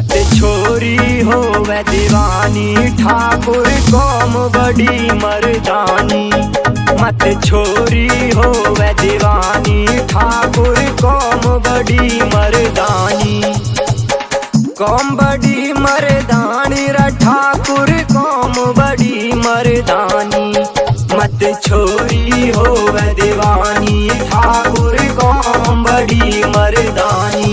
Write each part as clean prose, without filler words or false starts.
मत छोरी हो वह दीवानी, ठाकुर कौम बड़ी मर्दानी। मत छोरी हो वह दीवानी, ठाकुर कौम बड़ी मर्दानी। कौम बड़ी मर्दानी रा ठाकुर कौम बड़ी मर्दानी। मत छोरी हो वह दीवानी, ठाकुर कौम बड़ी मर्दानी।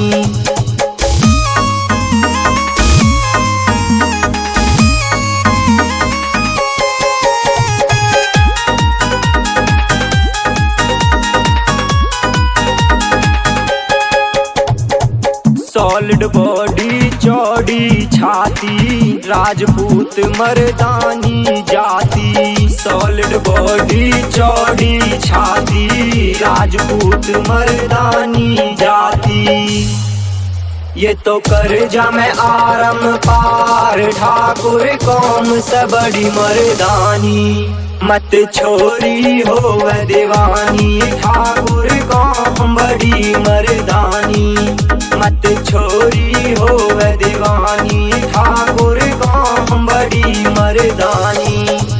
सॉलिड बॉडी चौड़ी छाती, राजपूत मर्दानी जाती। सॉलिड बॉडी चौड़ी छाती, राजपूत मर्दानी जाती। ये तो कर जा मैं आरम पार, ठाकुर कौम से बड़ी मर्दानी। मत छोरी हो वह दीवानी, ठाकुर कौम बड़ी मर्दानी। मत छोरी हो वह दीवानी, ठाकुर कौम बड़ी मर्दानी।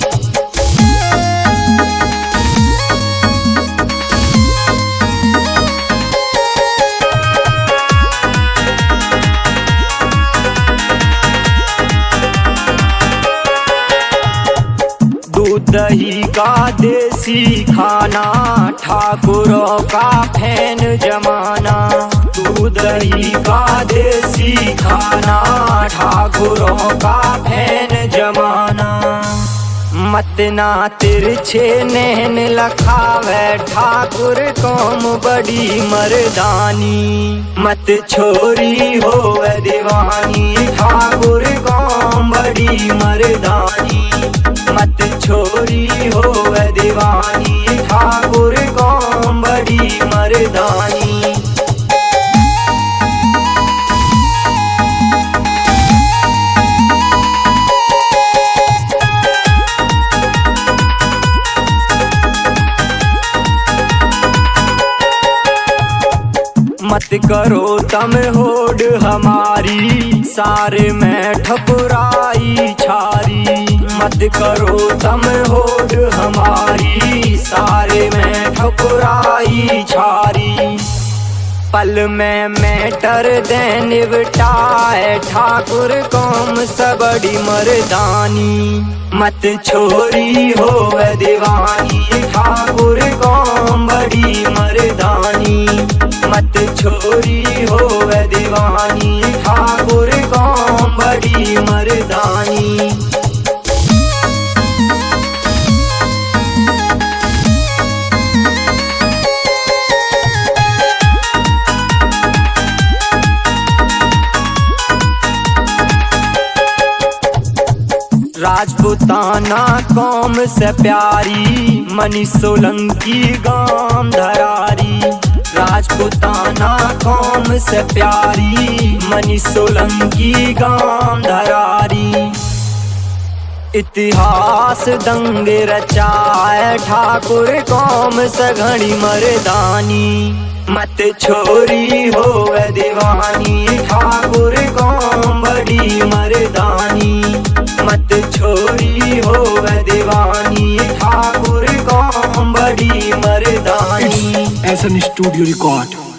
दूध दही का देसी खाना, ठाकुरों का फैन जमाना। दूध दही का देसी खाना, ठाकुरों का फैन जमाना। मत ना तिरछे नैन लखावे, ठाकुर कौम बड़ी मर्दानी। मत छोरी हो वह दीवानी, ठाकुर कौम बड़ी मर्दानी। मत छोरी हो वह दीवानी, ठाकुर कौम बड़ी मर्दानी। मत करो तम होड़ हमारी, सारे में ठकुराई छारी। मत करो तम होड़ हमारी, सारे में ठकुराई छारी। पल में मैटर दे निपटाए, ठाकुर कौम से बड़ी मर्दानी। मत छोरी हो वह दीवानी, ठाकुर कौम बड़ी मर्दानी। मत छोरी हो वह दीवानी, ठाकुर कौम बड़ी मर्दानी। राजपूताना कौम से प्यारी, मनी सोलंकी गाम धरारी। राजपूताना कौम से प्यारी, मनी सोलंकी गाम धरारी। इतिहास दंग रचाए, ठाकुर कौम से घड़ी मर्दानी। मत छोरी हो वह दीवानी, ठाकुर कौम बड़ी मर्दानी। मत छोरी हो वह दीवानी, ठाकुर कौम बड़ी मर्दानी। SN studio record.